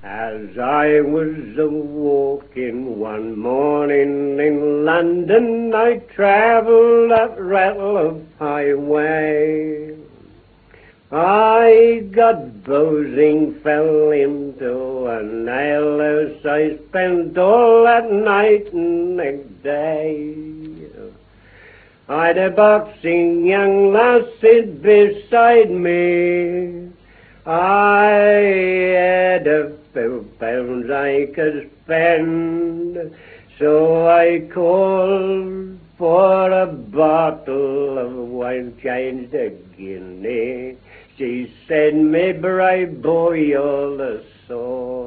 As I was a-walking one morning in London, I travelled that rattle of highway. I got boozing, fell into an alehouse. I spent all that night and next day. I'd a boxing young lassie beside me. I had a few pounds I could spend, so I called for a bottle of wine, changed a guinea. She said, "Me brave boy, you're the sort